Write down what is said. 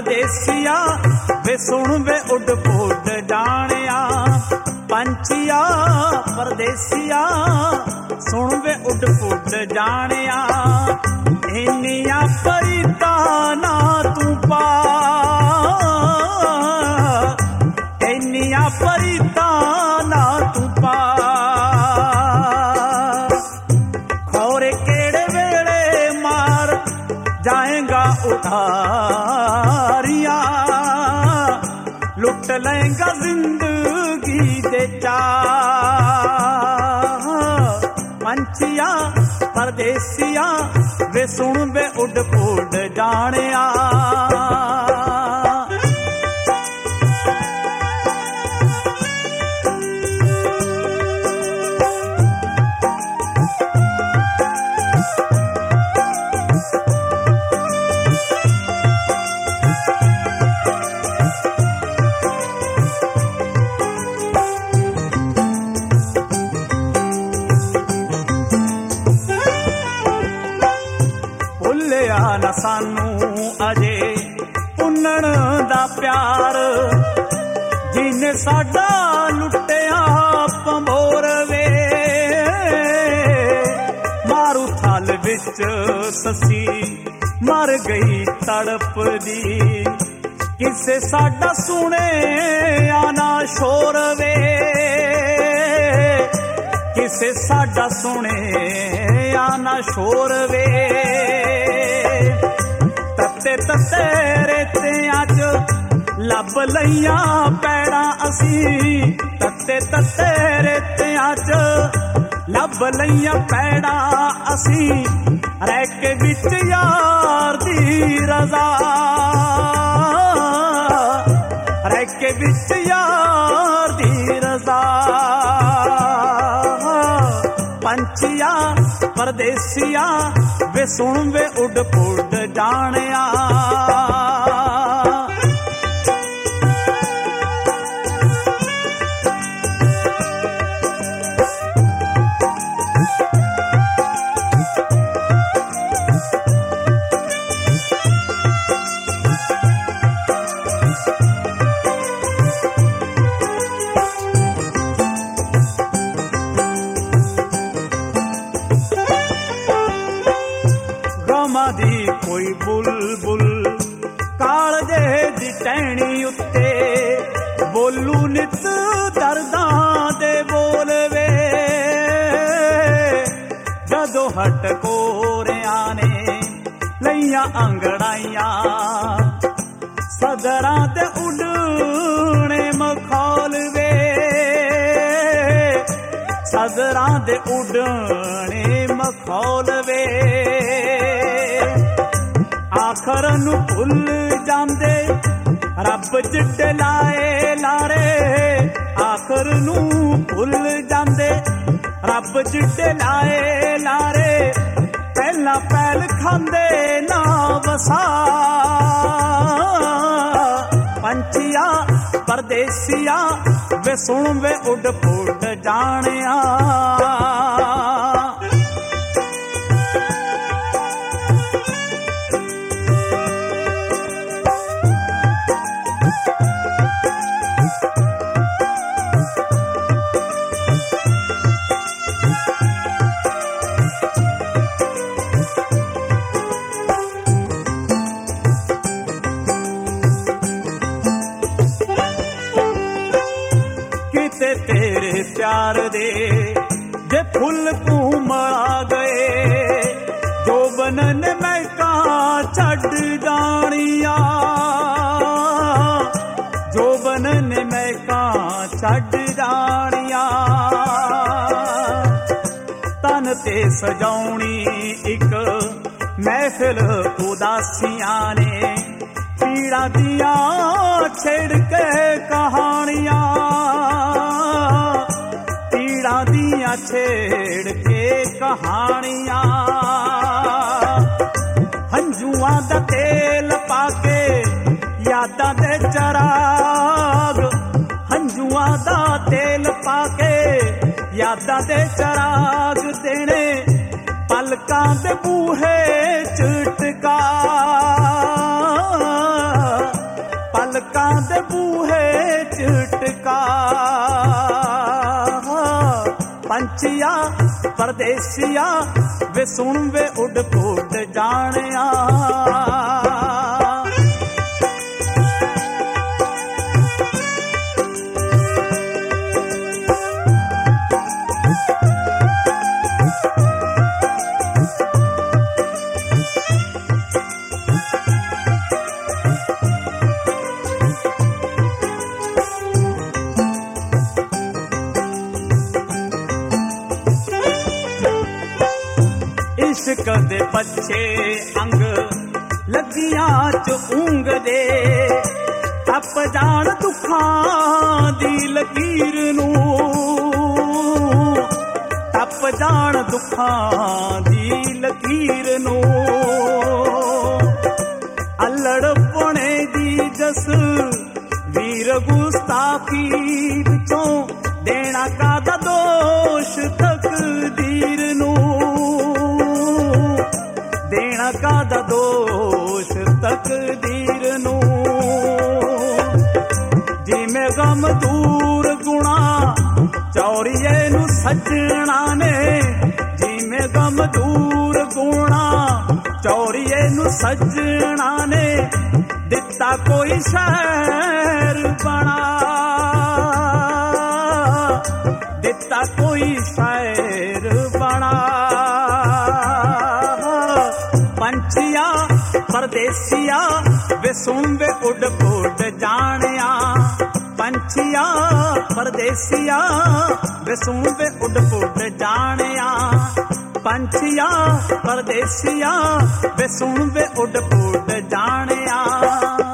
परदेसिया वे सुन वे उड पुड जानिया। पंछिया परदेसिया सुन वे उड पुड जानिया। इन्निया परिता ना तू पा, इन्निया परिता ना तू पा। खौरे केड़े वेले मार जाएगा उधारिया, लुट लेगा जिंदगी दे चाह। पंछिया परदेसिया वे सुन वे उड पुड जानिया। ना सानू अजे पुन्नण दा प्यार, जिने साडा लुटिया पंबोर वे। मारू थाल विच ससी मर गई तड़प दी, किसे साडा सुने आना शोर वे। किसे साडा सुने आना शोर वे। तत्ते तत्ते रेतियां च लभ लईयां पैड़ां असीं। तत्ते तत्ते रेतियां च लभ लईयां पैड़ां असीं। रह के विच यार दी रज़ा, रह के विच यार दी रज़ा। पंछिया परदेसिया वे सुन वे उड पुड जानिया। दी कोई बुलबुल कालजे दी टहनी उत्ते, बोलू नित दर्दां दे बोल वे। जदों हट कोरियां ने लईयां अंगड़ाइयां, सदरां ते उडणे मखौल वे। सदरां दे उडणे मखौल वे। आखर नूं भुल जांदे रब जिड्डे लाए लारे। आखर नूं भुल जांदे रब जिड्डे लाए लारे। पहला पैल खांदे ना वसा। पंछिया परदेसिया वे सुन वे उड पुड जानिया। तेरे प्यार दे जे फुल घूमड़ा गए, जो बनन महका छड़ जानिया। जो बनन महका छड़ जानिया। तन ते सजाउणी एक महफिल उदासियां ने, पीड़ा दिया छेड़ के कहानियां। पीड़ा दिया छेड़ के कहानियां। हंजुआं दा तेल पाके यादां दे चराग। हंजुआं दा तेल पाके यादां दे चराग देने, पलकां दे बूहे च टिका। ਕਾਂ ਦੇ ਬੂਹੇ ਚ ਟਿਕਾ। ਪੰਛੀਆ ਪਰਦੇਸੀਆ ਵੇ ਸੁਣ ਵੇ ਉੱਡ ਪੁੱਡ ਜਾਣਿਆ। ਇਸ਼ਕ ਦੇ ਪੱਛੇ ਅੰਗ ਲੱਗੀਆਂ ਚ ਉਂਗਦੇ, ਟੱਪ ਜਾਣ ਦੁੱਖਾਂ ਦੀ ਲਕੀਰ ਨੂੰ, ਟੱਪ ਜਾਣ ਦੁੱਖਾਂ ਦੀ ਲਕੀਰ ਨੂੰ। ਅਲੜ ਪੁਣੇ ਦੀ ਜਸ ਵੀਰ ਗੁਸਤਾਖੀ ਵਿੱਚੋਂ ਦੇਣਾ ਕਾਦਾ ਦੋਸ਼ ਤਕਦੀਰ ਨੂੰ, ਦੇਣਾ ਕਾਦਾ ਦੋਸ਼ ਤਕਦੀਰ ਨੂੰ। ਜਿਵੇਂ ਗਮ ਦੂਰ ਗੁਣਾ ਚੌਰੀਏ ਨੂੰ ਸੱਜਣਾ ਨੇ, ਜਿਵੇਂ ਗਮ ਦੂਰ ਗੁਣਾ ਚੌਰੀਏ ਨੂੰ ਸੱਜਣਾ ਨੇ। ਦਿੱਤਾ ਕੋਈ ਸ਼ਹਿਰ ਬਣਾ, ਦਿੱਤਾ ਕੋਈ ਸ਼ਾਇਰ ਬਣਾ। ਪੰਛੀਆ ਪਰਦੇਸੀਆ ਵੇ ਸੁਣ ਵੇ ਉੱਡ ਪੁੱਡ ਜਾਣਿਆ। ਪੰਛੀਆ ਪਰਦੇਸੀਆ ਵੇ ਸੁਣ ਵੇ ਉੱਡ ਪੁੱਡ ਜਾਣਿਆ। ਪੰਛੀਆ ਪਰਦੇਸੀਆ ਵੇ ਸੁਣ ਵੇ ਉੱਡ ਪੁੱਡ ਜਾਣਿਆ।